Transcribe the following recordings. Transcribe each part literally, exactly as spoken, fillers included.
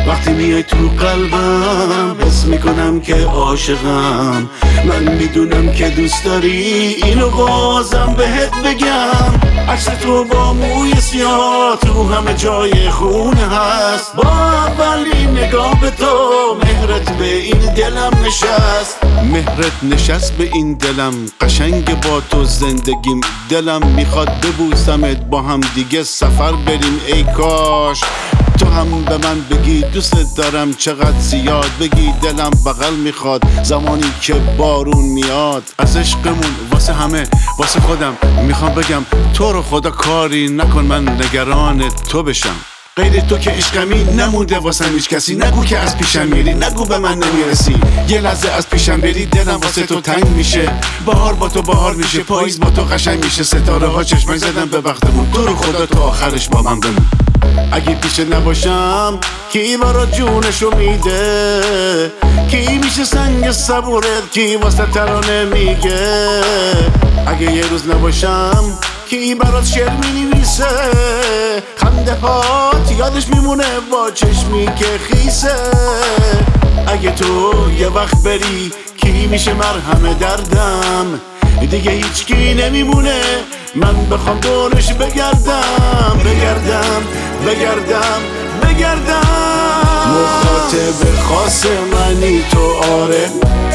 وقتی میای تو قلبم حس میکنم که عاشقم. من میدونم که دوست داری، اینو بازم بهت بگم. عکس تو با موی سیاه تو همه جای خونه هست. با اولین نگاه به تو مهرت به این دلم نشست. مهرت نشست به این دلم، قشنگ با تو زندگیم. دلم میخواد ببوسمت، با هم دیگه سفر بریم. ای کاش تو هم به من بگی دوستت دارم چقدر زیاد. بگی دلم بغل میخواد زمانی که بارون میاد. از عشقمون واسه همه واسه خودم میخوام بگم تو رو خدا کاری نکن من نگران تو بشم. غیر تو که عشقمی نمونده واسم هیچ کسی. نگو که از پیشم میری، نگو به من نمیرسی. یه لحظه از پیشم بری دلم واسه تو تنگ میشه. بهار با تو بهار میشه، پاییز با تو قشنگ میشه. ستاره ها چشمک زدن به بختمون، تو رو خدا تو آخرش با من بمون. اگه پیش نباشم کی برا جونشو میده؟ کی میشه سنگ صبورت؟ کی واسه ترانه میگه؟ اگه یه روز نباشم کی برات شعر مینویسه؟ خنده هات یادش میمونه با چشمی که خیسه. اگه تو یه وقت بری کی میشه مرهم دردم؟ دیگه هیچ کی نمیمونه من بخوام دورش بگردم. بگردم بگردم بگردم. مخاطب خاص منی تو، آره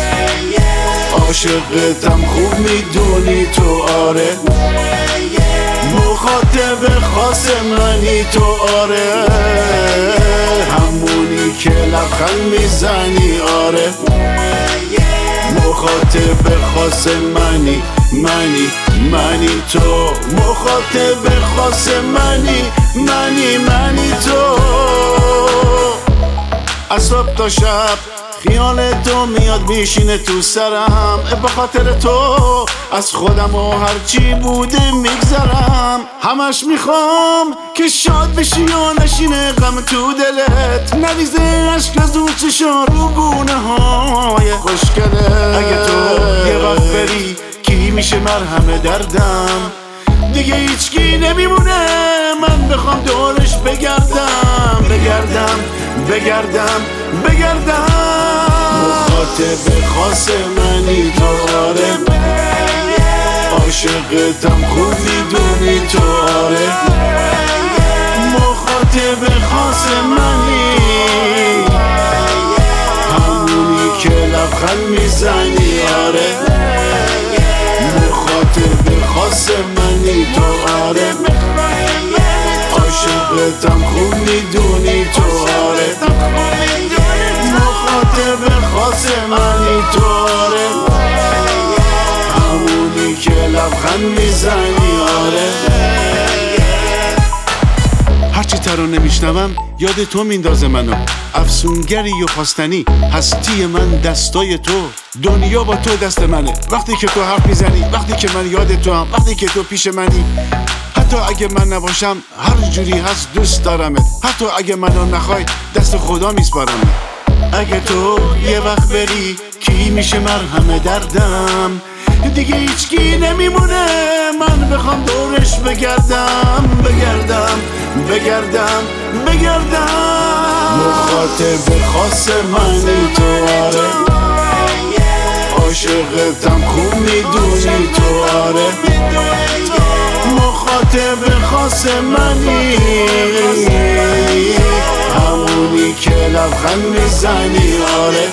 عاشقتم خوب میدونی تو، آره مخاطب خاص منی تو، آره همونی که لبخند میزنی، آره مخاطب خاص منی منی منی تو. مخاطب خاص منی منی منی تو. از صبح تا شب خیال تو میاد میشینه تو سرم. به خاطر تو از خودم و هرچی بوده میگذرم. همش میخوام که شاد بشی و نشینه غم تو دلت. نریزه عشق از اون چشا رو گونه های خوشگله. اگه تو یه وقت بری کی میشه مرهم دردم؟ دیگه هیچ کی نمیمونه من بخوام دورش بگردم. بگردم بگردم بگردم. مخاطب خاص منی تو، آره عاشقتم خوب میدونی تو، آره مخاطب خاص منی همونی که لبخند میزنی، آره مخاطب خاص منی تو، آره عاشقتم خوب میدونی تو، آره مخاطب خاص منی تو، آره همونی که لبخند میزنی، آره هرچی ترانه میشنوم یاد تو میندازه منو. افسونگری و خواستنی هستی من دستای تو. دنیا با تو دست منه وقتی که تو حرف میزنی. وقتی که من یاد تو هم، وقتی که تو پیش منی. حتی اگه من نباشم هر جوری هست دوست دارمت. حتی اگه منو نخوای دست خدا میسپارمت. اگه تو یه وقت بری کی میشه مرهم دردم؟ دیگه هیچ کی نمیمونه من بخوام دورش بگردم. بگردم بگردم بگردم. مخاطب خاص منی تو، آره عاشقتم خوب میدونی تو، آره مخاطب خاص منی همونی که لبخند میزنی، آره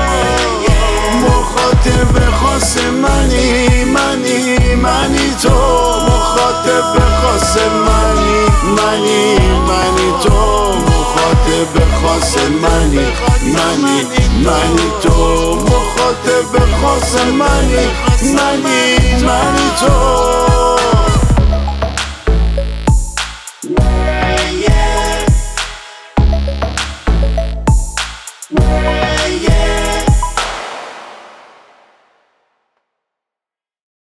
مخاطب خاص منی منی منی تو. مخاطب خاص منی منی منی تو. مخاطب خاص منی منی منی تو. مخاطب خاص منی منی منی تو.